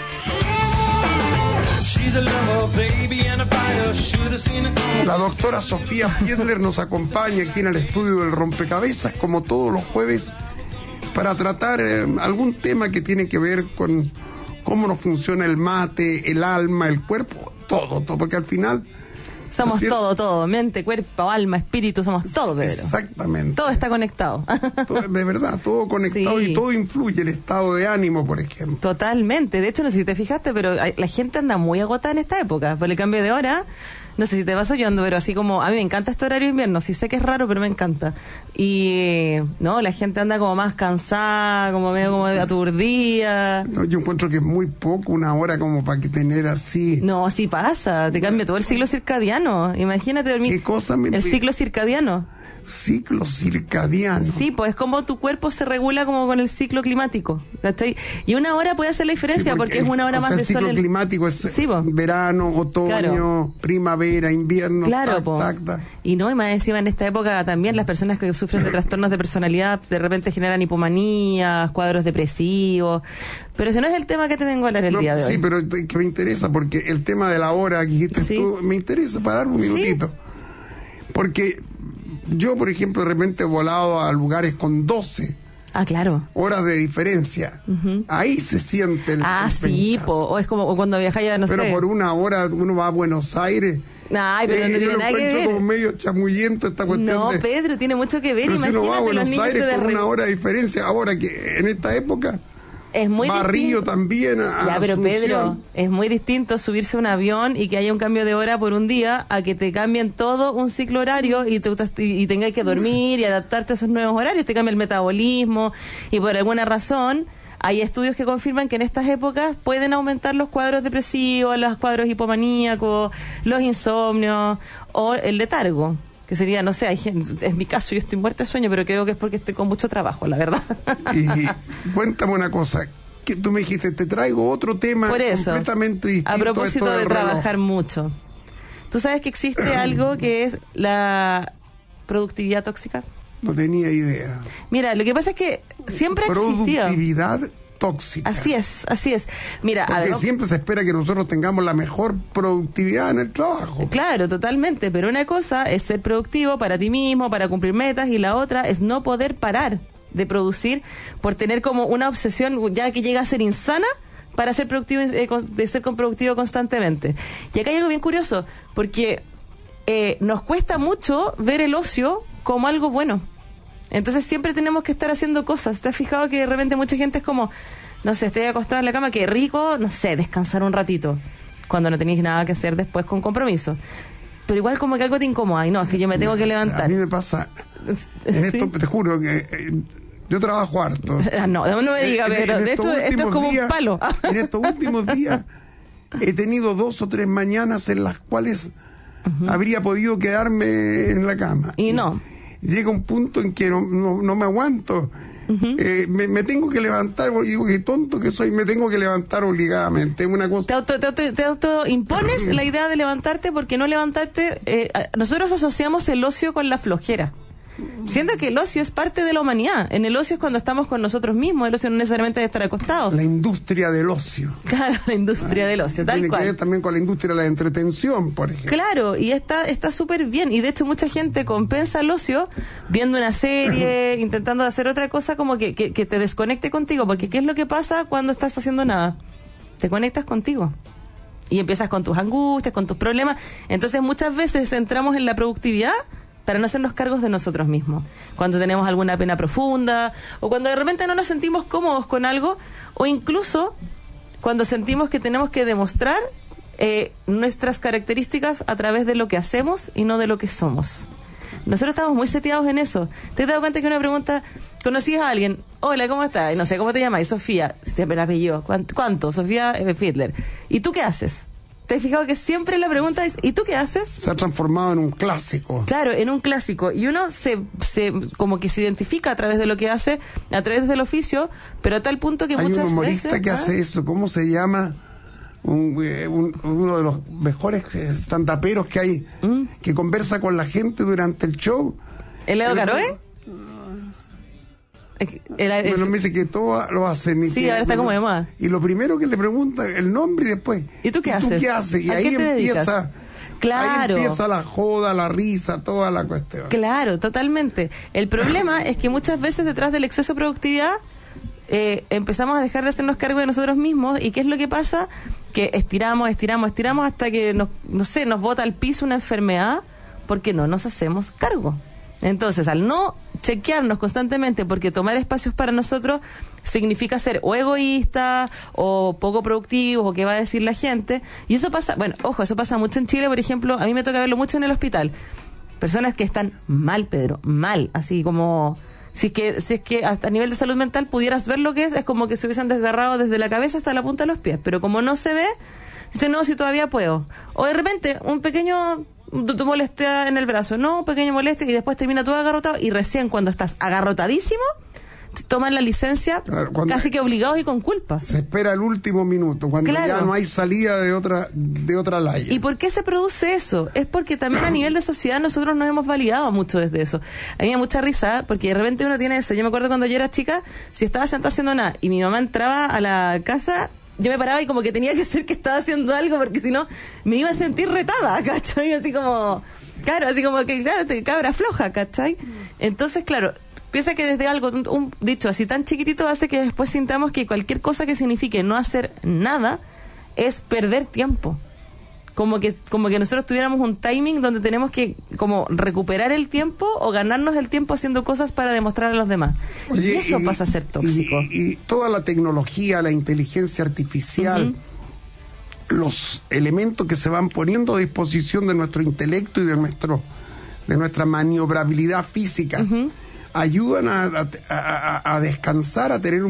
La doctora Sofía Fiedler nos acompaña aquí en el estudio del rompecabezas, como todos los jueves, para tratar algún tema que tiene que ver con cómo nos funciona el mate, el alma, el cuerpo, todo, porque al final... Somos todo, mente, cuerpo, alma, espíritu, somos todo, Pedro. Exactamente. Todo está conectado. De verdad, todo conectado, sí. Y todo influye, el estado de ánimo, por ejemplo. Totalmente. De hecho, no sé si te fijaste, pero la gente anda muy agotada en esta época, por el cambio de hora. No sé si te vas oyendo, pero así como a mí me encanta este horario de invierno, sí sé que es raro, pero me encanta. Y no, la gente anda como más cansada, como medio como aturdida. No, yo encuentro que es muy poco, una hora como para que tener así. No, así pasa, te cambia todo el ciclo circadiano. Imagínate dormir. ¿Qué cosa el ciclo circadiano. Ciclo circadiano. Sí, pues es como tu cuerpo se regula como con el ciclo climático, ¿cachai? Y una hora puede hacer la diferencia, sí, porque es una hora más de sol. El ciclo climático es verano, otoño, claro, primavera, invierno. Claro, y no, y más encima en esta época también las personas que sufren de trastornos de personalidad de repente generan hipomanías, cuadros depresivos. Pero ese no es el tema que te vengo a hablar el día de hoy. Sí, pero que me interesa, porque el tema de la hora que dijiste tú, me interesa para dar un minutito. ¿Sí? Porque yo, por ejemplo, de repente he volado a lugares con 12 horas de diferencia. Ahí se siente el sí, o es como cuando viajáis, no sé. Pero por una hora uno va a Buenos Aires. Ay, pero no tiene nada que ver. Como medio chamullento esta cuestión. No, Pedro, tiene mucho que ver. Pero imagínate, si uno va a Buenos Aires por una hora de diferencia. diferencia, ahora que en esta época... Es muy Barrio distinto. También ya, pero Asunción. Pedro, es muy distinto subirse a un avión y que haya un cambio de hora por un día a que te cambien todo un ciclo horario y tengas que dormir y adaptarte a esos nuevos horarios, te cambia el metabolismo y por alguna razón hay estudios que confirman que en estas épocas pueden aumentar los cuadros depresivos, los cuadros hipomaníacos, los insomnios o el letargo. Que sería, no sé, hay gente, en mi caso yo estoy muerta de sueño, pero creo que es porque estoy con mucho trabajo, la verdad. Y cuéntame una cosa, que tú me dijiste, te traigo otro tema completamente distinto. A propósito de trabajar mucho. ¿Tú sabes que existe algo que es la productividad tóxica? No tenía idea. Mira, lo que pasa es que siempre ha existido. Productividad tóxica. Así es. Mira, porque siempre se espera que nosotros tengamos la mejor productividad en el trabajo. Claro, totalmente, pero una cosa es ser productivo para ti mismo, para cumplir metas, y la otra es no poder parar de producir por tener como una obsesión ya que llega a ser insana para ser productivo, de ser productivo constantemente. Y acá hay algo bien curioso, porque nos cuesta mucho ver el ocio como algo bueno. Entonces siempre tenemos que estar haciendo cosas. ¿Te has fijado que de repente mucha gente es como, no sé, estoy acostado en la cama, qué rico, no sé, descansar un ratito, cuando no tenéis nada que hacer después con compromiso? Pero igual como que algo te incomoda, y no, es que yo me tengo que levantar. A mí me pasa, en esto te juro que yo trabajo harto. No me digas, pero esto es como un palo. En estos últimos días he tenido 2 o 3 mañanas en las cuales habría podido quedarme en la cama. Y no. Llega un punto en que no me aguanto. Me tengo que levantar, y digo que tonto que soy, me tengo que levantar obligadamente. Una cosa. Te autoimpones la idea de levantarte, porque no levantarte. Nosotros asociamos el ocio con la flojera. Siento que el ocio es parte de la humanidad. En el ocio es cuando estamos con nosotros mismos. El ocio no necesariamente debe estar acostado. La industria del ocio. Claro, la industria del ocio, tal tiene cual. Que ver también con la industria de la entretención, por ejemplo. Claro, y está súper bien. Y de hecho mucha gente compensa el ocio viendo una serie, intentando hacer otra cosa como que te desconecte contigo. Porque ¿qué es lo que pasa cuando estás haciendo nada? Te conectas contigo. Y empiezas con tus angustias, con tus problemas. Entonces muchas veces entramos en la productividad para no hacernos cargos de nosotros mismos. Cuando tenemos alguna pena profunda, o cuando de repente no nos sentimos cómodos con algo, o incluso cuando sentimos que tenemos que demostrar nuestras características a través de lo que hacemos y no de lo que somos. Nosotros estamos muy seteados en eso. ¿Te has dado cuenta que una pregunta, conocías a alguien, hola, ¿cómo estás? No sé, ¿cómo te llamas? Sofía. Te apellido. ¿Cuánto? Sofía Fiedler. ¿Y tú qué haces? ¿Te has fijado que siempre la pregunta es, ¿y tú qué haces? Se ha transformado en un clásico. Claro, en un clásico. Y uno se como que se identifica a través de lo que hace, a través del oficio, pero a tal punto que hay muchas veces... Hay un humorista que hace eso. ¿Cómo se llama? Uno de los mejores stand-uperos que hay, que conversa con la gente durante el show. ¿El Edo Caroe? Bueno, me dice que todo lo hacen. Sí, ahora está como de moda. Y lo primero que le pregunta el nombre y después, ¿y tú qué haces? Y ahí empieza... Claro. Ahí empieza la joda, la risa, toda la cuestión. Claro, totalmente. El problema es que muchas veces detrás del exceso de productividad empezamos a dejar de hacernos cargo de nosotros mismos. ¿Y qué es lo que pasa? Que estiramos hasta que nos bota al piso una enfermedad porque no nos hacemos cargo. Entonces, al no chequearnos constantemente, porque tomar espacios para nosotros significa ser o egoísta o poco productivos o qué va a decir la gente. Y eso pasa, bueno, ojo, eso pasa mucho en Chile, por ejemplo, a mí me toca verlo mucho en el hospital. Personas que están mal, Pedro, mal, así como... Si es que hasta a nivel de salud mental pudieras ver lo que es como que se hubiesen desgarrado desde la cabeza hasta la punta de los pies. Pero como no se ve, dice, no, si todavía puedo. O de repente, un pequeño... tu molestia en el brazo, no, pequeña molestia, y después termina todo agarrotado, y recién cuando estás agarrotadísimo, toman la licencia, claro, casi que obligados y con culpa. Se espera el último minuto, cuando ya no hay salida de otra laya. ¿Y por qué se produce eso? Es porque también a nivel de sociedad nosotros nos hemos validado mucho desde eso. A mí me da mucha risa, porque de repente uno tiene eso. Yo me acuerdo cuando yo era chica, si estaba sentada haciendo nada, y mi mamá entraba a la casa... Yo me paraba y como que tenía que ser que estaba haciendo algo, porque si no me iba a sentir retada, ¿cachai? Así como, claro, cabra floja, ¿cachai? Entonces, claro, piensa que desde algo, un dicho así tan chiquitito hace que después sintamos que cualquier cosa que signifique no hacer nada es perder tiempo. Como que nosotros tuviéramos un timing donde tenemos que como recuperar el tiempo o ganarnos el tiempo haciendo cosas para demostrar a los demás. Oye, y eso pasa a ser tóxico. Y toda la tecnología, la inteligencia artificial, los elementos que se van poniendo a disposición de nuestro intelecto y de nuestra maniobrabilidad física, ayudan a descansar, a tener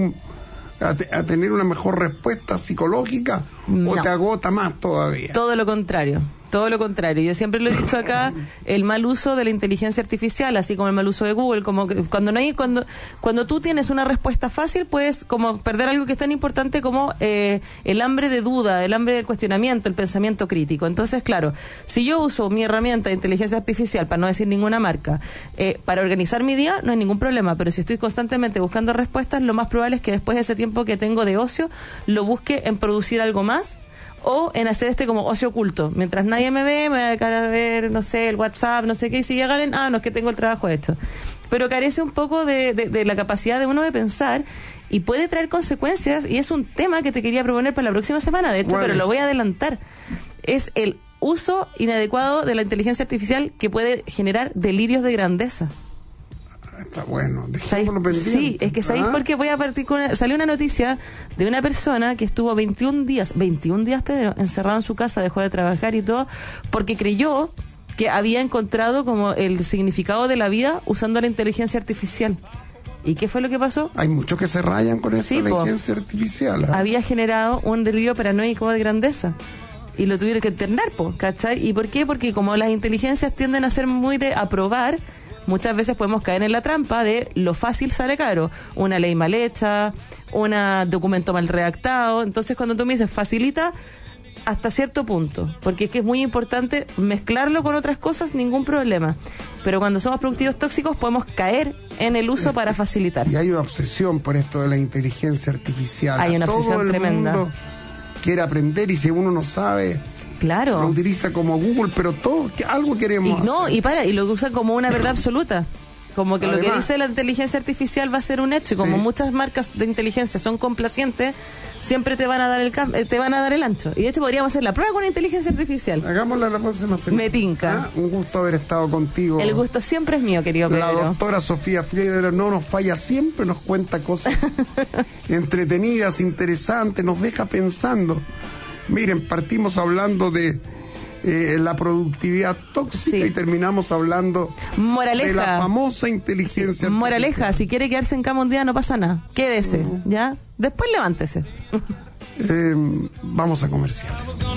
una mejor respuesta psicológica, o te agota más todavía. Todo lo contrario. Yo siempre lo he dicho acá, el mal uso de la inteligencia artificial, así como el mal uso de Google, como que cuando tú tienes una respuesta fácil, puedes como perder algo que es tan importante como el hambre de duda, el hambre del cuestionamiento, el pensamiento crítico. Entonces, claro, si yo uso mi herramienta de inteligencia artificial, para no decir ninguna marca, para organizar mi día, no hay ningún problema, pero si estoy constantemente buscando respuestas, lo más probable es que después de ese tiempo que tengo de ocio, lo busque en producir algo más, o en hacer como ocio oculto. Mientras nadie me ve, me voy a dedicar a ver, no sé, el WhatsApp, no sé qué, y si llegan, no es que tengo el trabajo hecho. Pero carece un poco de la capacidad de uno de pensar, y puede traer consecuencias, y es un tema que te quería proponer para la próxima semana, de hecho, pero lo voy a adelantar. Es el uso inadecuado de la inteligencia artificial que puede generar delirios de grandeza. Está bueno, dejémoslo pendiente. Sí, es que ¿sabéis por qué? Voy a partir con salió una noticia de una persona que estuvo 21 días, Pedro, encerrado en su casa, dejó de trabajar y todo, porque creyó que había encontrado como el significado de la vida usando la inteligencia artificial. ¿Y qué fue lo que pasó? Hay muchos que se rayan con esta inteligencia artificial. Había generado un delirio paranoico de grandeza. Y lo tuvieron que entender, ¿cachai? ¿Y por qué? Porque como las inteligencias tienden a ser muy de aprobar, muchas veces podemos caer en la trampa de lo fácil sale caro. Una ley mal hecha, un documento mal redactado. Entonces, cuando tú me dices facilita hasta cierto punto, porque es que es muy importante mezclarlo con otras cosas, ningún problema. Pero cuando somos productivos tóxicos podemos caer en el uso para facilitar. Y hay una obsesión por esto de la inteligencia artificial. Hay una obsesión tremenda. Mundo quiere aprender, y si uno no sabe... Claro. Lo utiliza como Google, pero todo, algo queremos y lo usan como una verdad absoluta. Como que Además, lo que dice la inteligencia artificial va a ser un hecho, y como muchas marcas de inteligencia son complacientes, siempre te van a dar el ancho. Y de hecho podríamos hacer la prueba con inteligencia artificial. Hagámosla la próxima semana. Me tinca. Un gusto haber estado contigo. El gusto siempre es mío, querido Pedro. La doctora Sofía Friedler no nos falla, siempre nos cuenta cosas entretenidas, interesantes, nos deja pensando. Miren, partimos hablando de la productividad tóxica y terminamos hablando de la famosa inteligencia artificial. Moraleja, si quiere quedarse en cama un día no pasa nada, quédese, ¿ya? Después levántese. Vamos a comercial.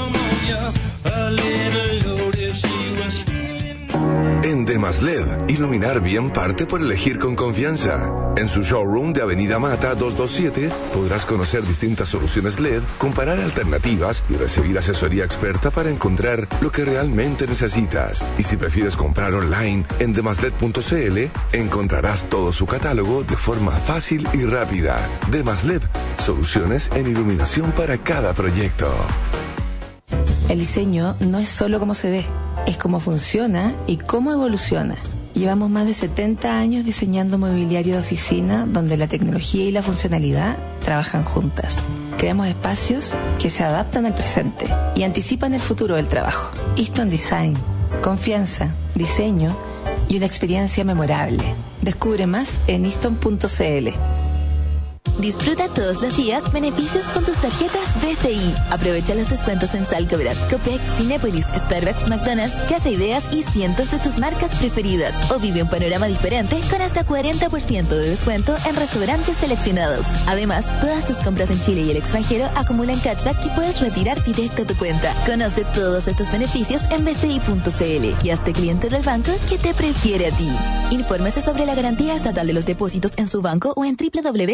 En Demaslet, iluminar bien parte por elegir con confianza. En su showroom de Avenida Mata 227 podrás conocer distintas soluciones LED, comparar alternativas y recibir asesoría experta para encontrar lo que realmente necesitas. Y si prefieres comprar online en demaslet.cl, encontrarás todo su catálogo de forma fácil y rápida. Demaslet, soluciones en iluminación para cada proyecto. El diseño no es solo cómo se ve, es cómo funciona y cómo evoluciona. Llevamos más de 70 años diseñando mobiliario de oficina donde la tecnología y la funcionalidad trabajan juntas. Creamos espacios que se adaptan al presente y anticipan el futuro del trabajo. Easton Design, confianza, diseño y una experiencia memorable. Descubre más en easton.cl. Disfruta todos los días beneficios con tus tarjetas BCI. Aprovecha los descuentos en Salcobras, Copec, Cinépolis, Starbucks, McDonald's, Casa Ideas y cientos de tus marcas preferidas. O vive un panorama diferente con hasta 40% de descuento en restaurantes seleccionados. Además, todas tus compras en Chile y el extranjero acumulan cashback que puedes retirar directo a tu cuenta. Conoce todos estos beneficios en bci.cl y hazte cliente del banco que te prefiere a ti. Infórmese sobre la garantía estatal de los depósitos en su banco o en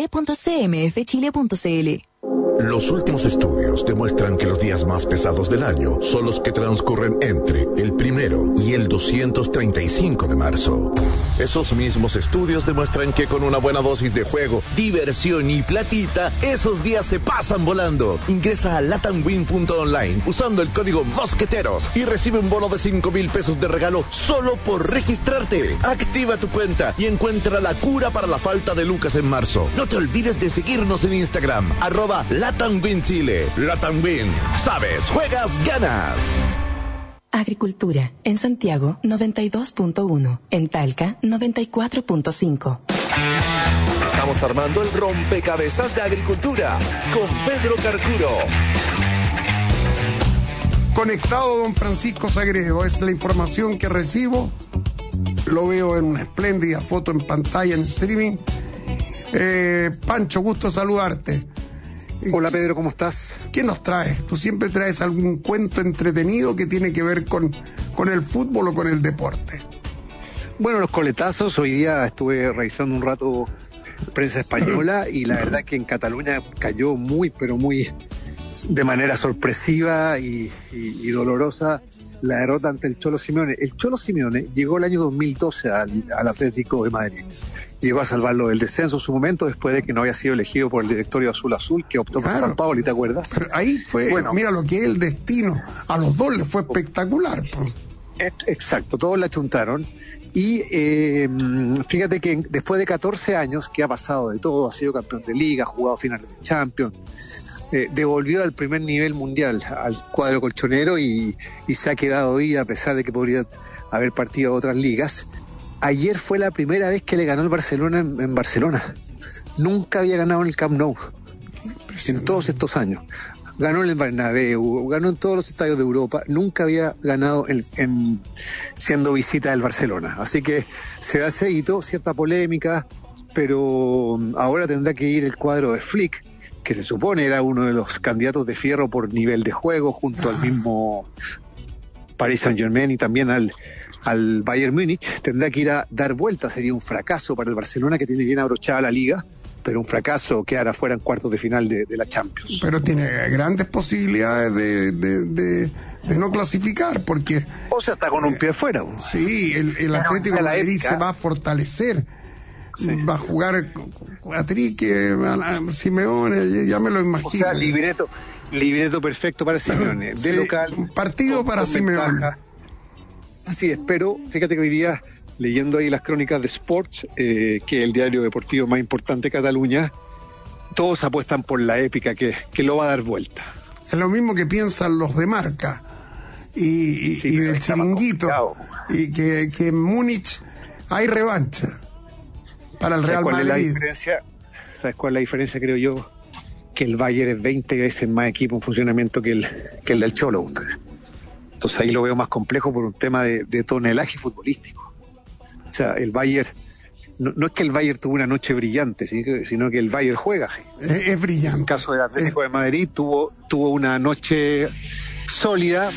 www.cmfchile.cl. Los últimos estudios demuestran que los días más pesados del año son los que transcurren entre el 1 y el 235 de marzo. Esos mismos estudios demuestran que con una buena dosis de juego, diversión y platita, esos días se pasan volando. Ingresa a latamwin.online usando el código MOSQUETEROS y recibe un bono de 5,000 pesos de regalo solo por registrarte. Activa tu cuenta y encuentra la cura para la falta de lucas en marzo. No te olvides de seguirnos en Instagram, @LatamWin Chile. LatamWin. Sabes, juegas, ganas. Agricultura. En Santiago, 92.1. En Talca, 94.5. Estamos armando el rompecabezas de agricultura con Pedro Carcuro. Conectado don Francisco Sagredo, es la información que recibo. Lo veo en una espléndida foto en pantalla en streaming. Pancho, gusto saludarte. Hola Pedro, ¿cómo estás? ¿Qué nos traes? ¿Tú siempre traes algún cuento entretenido que tiene que ver con el fútbol o con el deporte? Bueno, los coletazos, hoy día estuve revisando un rato prensa española y la verdad que en Cataluña cayó muy, pero muy de manera sorpresiva y dolorosa la derrota ante el Cholo Simeone. El Cholo Simeone llegó el año 2012 al Atlético de Madrid. Llegó a salvarlo del descenso en su momento después de que no había sido elegido por el directorio azul que optó por San Paoli, ¿te acuerdas? Pero ahí fue, bueno, mira lo que es el destino. A los dos les fue espectacular. Pues. Exacto, todos la chuntaron. Y fíjate que después de 14 años que ha pasado de todo, ha sido campeón de liga, ha jugado finales de Champions, devolvió al primer nivel mundial al cuadro colchonero y se ha quedado ahí a pesar de que podría haber partido a otras ligas. Ayer fue la primera vez que le ganó el Barcelona en Barcelona. Nunca había ganado en el Camp Nou en todos estos años. Ganó en el Bernabéu, ganó en todos los estadios de Europa. Nunca había ganado siendo visita del Barcelona. Así que se da ese hito, cierta polémica, pero ahora tendrá que ir el cuadro de Flick, que se supone era uno de los candidatos de fierro por nivel de juego, junto al mismo Paris Saint-Germain y también al Bayern Múnich. Tendrá que ir a dar vuelta. Sería un fracaso para el Barcelona, que tiene bien abrochada la liga, pero un fracaso quedar afuera en cuartos de final de la Champions. Pero tiene grandes posibilidades de no clasificar, porque... O sea, está con un pie afuera. Sí, el Atlético de Madrid se va a fortalecer. Sí. Va a jugar a Trique, a Simeone, ya me lo imagino. O sea, libreto perfecto para Simeone. De local. Un partido para Simeone. Así es, pero fíjate que hoy día leyendo ahí las crónicas de Sports, que es el diario deportivo más importante de Cataluña, todos apuestan por la épica que lo va a dar vuelta. Es lo mismo que piensan los de Marca y del Chiringuito, y que en Múnich hay revancha para el Real Madrid. ¿Sabes cuál es la diferencia, creo yo? Que el Bayern es 20 veces más equipo en funcionamiento que el del Cholo. Entonces ahí lo veo más complejo por un tema de tonelaje futbolístico. O sea, el Bayern, no es que el Bayern tuvo una noche brillante, sino que el Bayern juega así. Es brillante. En el caso del Atlético de Madrid tuvo una noche sólida,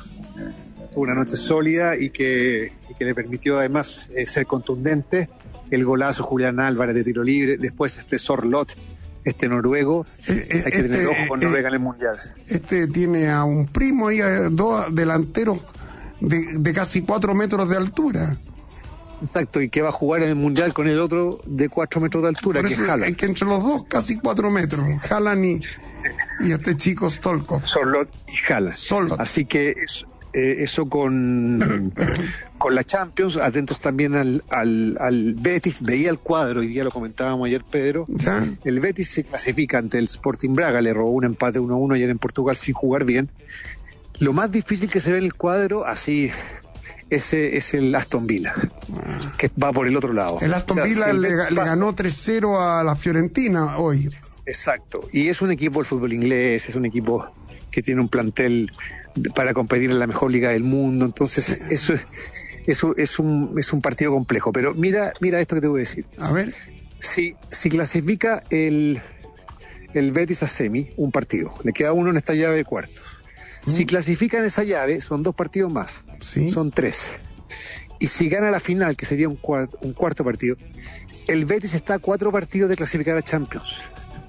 y que le permitió además ser contundente. El golazo Julián Álvarez de tiro libre, después Sorloth, noruego. Hay que tener ojo con Noruega en el Mundial. Tiene a un primo y a dos delanteros de casi 4 metros de altura. Exacto, y que va a jugar en el Mundial con el otro de 4 metros de altura, que es Haaland. Es que entre los dos casi 4 metros, Haaland y este chico Stolkov. Sorloth y Haaland. Así que eso con la Champions. Atentos también al Betis. Veía el cuadro, hoy día lo comentábamos ayer, Pedro. ¿Ya? El Betis se clasifica ante el Sporting Braga, le robó un empate 1-1 ayer en Portugal sin jugar bien. Lo más difícil que se ve en el cuadro, así, es el Aston Villa, que va por el otro lado. El Aston Villa le ganó 3-0 a la Fiorentina hoy. Exacto, y es un equipo del fútbol inglés, es un equipo que tiene un plantel para competir en la mejor liga del mundo. Entonces eso es un partido complejo. Pero mira esto que te voy a decir. A ver. Si clasifica el Betis a semi, un partido, le queda uno en esta llave de cuartos. Si clasifica en esa llave, son 2 partidos más. ¿Sí? Son 3. Y si gana la final, que sería un cuarto partido, el Betis está a 4 partidos de clasificar a Champions.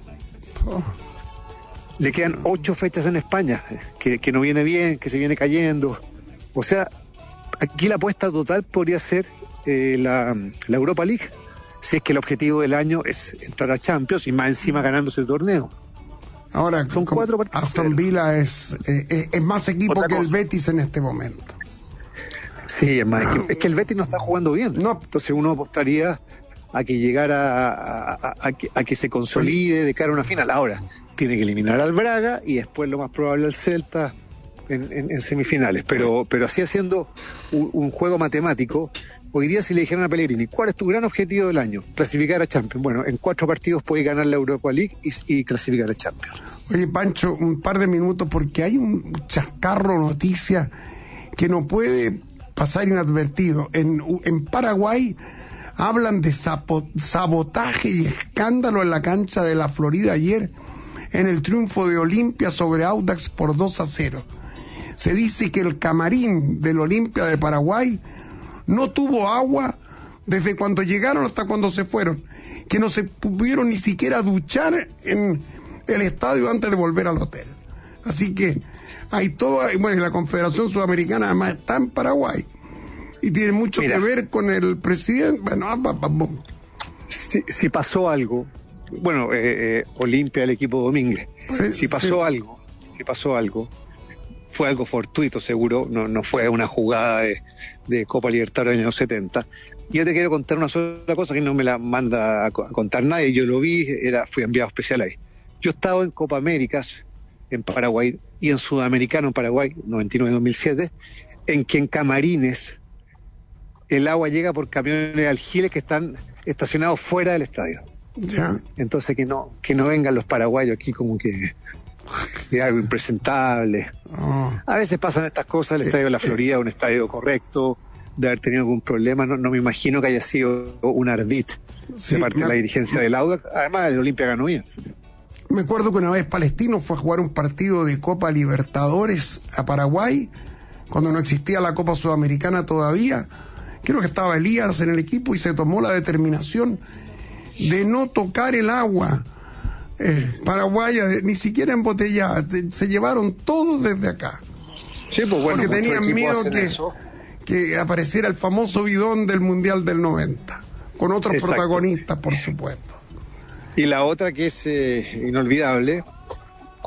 Le quedan 8 fechas en España, que no viene bien, que se viene cayendo. O sea, aquí la apuesta total podría ser la Europa League, si es que el objetivo del año es entrar a Champions y más encima ganándose el torneo. Ahora, son 4 partidos. Aston Villa es más equipo que el Betis en este momento. Sí, es más equipo. Es que el Betis no está jugando bien. No. Entonces uno apostaría a que llegara a que se consolide de cara a una final. Ahora, tiene que eliminar al Braga y después lo más probable al Celta en semifinales. Pero así haciendo un juego matemático, hoy día si le dijeran a Pellegrini, ¿cuál es tu gran objetivo del año? Clasificar a Champions. Bueno, en 4 partidos puede ganar la Europa League y clasificar a Champions. Oye, Pancho, un par de minutos porque hay un chascarro noticia que no puede pasar inadvertido. En Paraguay hablan de sabotaje y escándalo en la cancha de la Florida ayer en el triunfo de Olimpia sobre Audax por 2-0. Se dice que el camarín del Olimpia de Paraguay no tuvo agua desde cuando llegaron hasta cuando se fueron, que no se pudieron ni siquiera duchar en el estadio antes de volver al hotel. Así que hay todo, bueno, la Confederación Sudamericana además está en Paraguay y tiene mucho que ver con el presidente. Bueno, si pasó algo, bueno, Olimpia, el equipo Domínguez, si pasó algo, fue algo fortuito seguro, no fue una jugada de Copa Libertadores de los años 70. Yo te quiero contar una sola cosa que no me la manda a contar nadie, yo lo vi, fui enviado especial ahí. Yo he estado en Copa Américas en Paraguay y en Sudamericano en Paraguay, 99-2007, en que en camarines el agua llega por camiones de aljiles que están estacionados fuera del estadio. Ya. Entonces que no vengan los paraguayos aquí como que es algo impresentable. A veces pasan estas cosas. El estadio de la Florida, un estadio correcto, de haber tenido algún problema, no me imagino que haya sido un ardid de parte de la dirigencia del Audax. Además el Olimpia ganó bien. Me acuerdo que una vez Palestino fue a jugar un partido de Copa Libertadores a Paraguay, cuando no existía la Copa Sudamericana todavía. Creo que estaba Elías en el equipo y se tomó la determinación de no tocar el agua paraguaya, ni siquiera embotellada. Se llevaron todo desde acá. Sí, pues bueno, porque tenían miedo que apareciera el famoso bidón del Mundial del 90, con otros protagonistas, por supuesto. Y la otra que es inolvidable,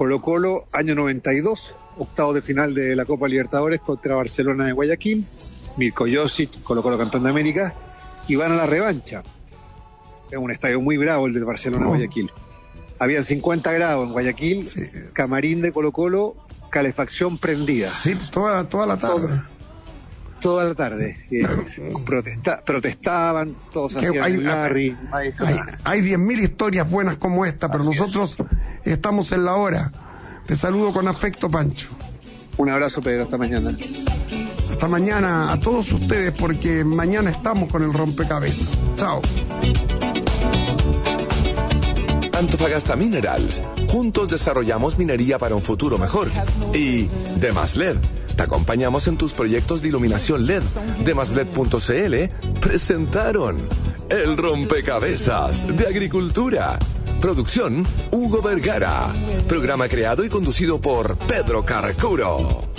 Colo-Colo, año 92, octavo de final de la Copa Libertadores contra Barcelona de Guayaquil. Mirko Josic, Colo-Colo campeón de América, y van a la revancha. Es un estadio muy bravo el del Barcelona-Guayaquil. Habían 50 grados en Guayaquil, sí. Camarín de Colo-Colo, calefacción prendida. Sí, toda la tarde. Toda la tarde. Protestaban, todos hacían Larry. Hay 10.000 historias buenas como esta, pero nosotros estamos en la hora. Te saludo con afecto, Pancho. Un abrazo, Pedro, hasta mañana. Hasta mañana a todos ustedes, porque mañana estamos con el rompecabezas. Chao. Antofagasta Minerals. Juntos desarrollamos minería para un futuro mejor. Y Demaslet. Te acompañamos en tus proyectos de iluminación LED. Demaslet.cl presentaron el rompecabezas de agricultura. Producción Hugo Vergara. Programa creado y conducido por Pedro Carrecuro.